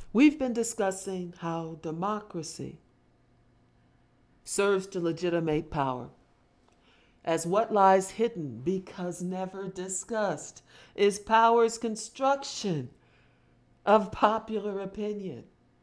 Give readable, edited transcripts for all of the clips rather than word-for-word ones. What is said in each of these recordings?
We've been discussing how democracy serves to legitimate power, as what lies hidden, because never discussed, is power's construction of popular opinion.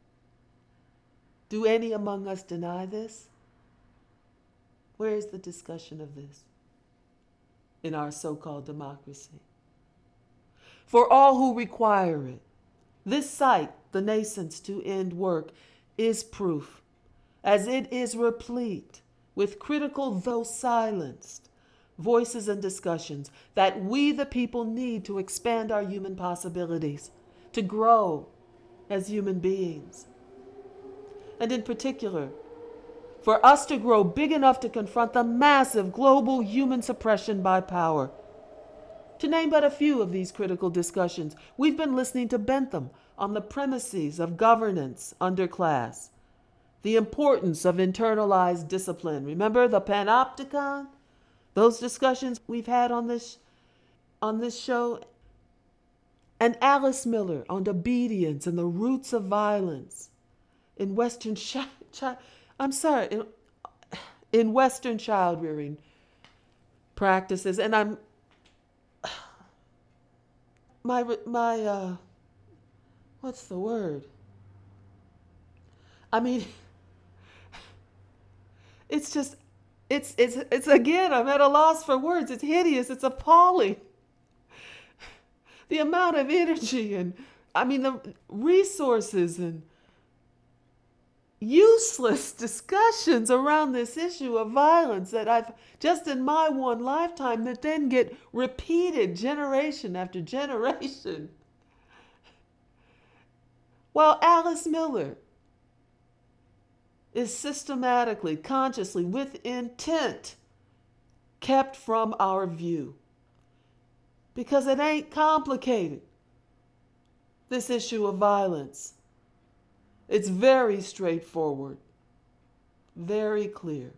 Do any among us deny this? Where is the discussion of this in our so-called democracy? For all who require it, this site, the Nascents to End Work, is proof, as it is replete with critical, though silenced, voices and discussions that we the people need to expand our human possibilities, to grow as human beings. And in particular, for us to grow big enough to confront the massive global human suppression by power. To name but a few of these critical discussions, we've been listening to Bentham on the premises of governance under class, the importance of internalized discipline. Remember the panopticon? Those discussions we've had on this show. And Alice Miller on obedience and the roots of violence in Western in Western child rearing practices. And I'm what's the word? I mean, it's just, it's again, I'm at a loss for words. It's hideous. It's appalling. The amount of energy and, the resources and useless discussions around this issue of violence that I've just in my one lifetime that then get repeated generation after generation. While Alice Miller is systematically, consciously, with intent kept from our view. Because it ain't complicated, this issue of violence. It's very straightforward, very clear.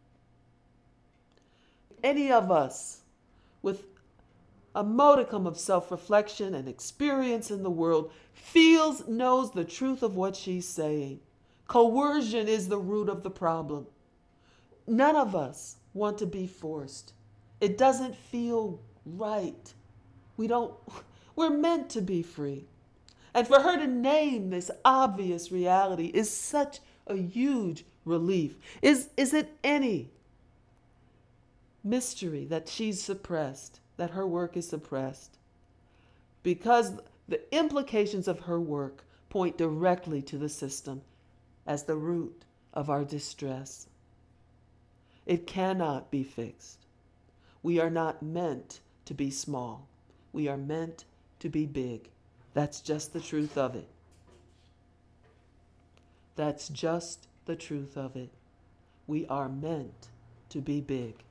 Any of us with a modicum of self-reflection and experience in the world knows the truth of what she's saying. Coercion is the root of the problem. None of us want to be forced. It doesn't feel right. We're meant to be free. And for her to name this obvious reality is such a huge relief. Is it any mystery that she's suppressed, that her work is suppressed? Because the implications of her work point directly to the system as the root of our distress. It cannot be fixed. We are not meant to be small. We are meant to be big. That's just the truth of it. That's just the truth of it. We are meant to be big.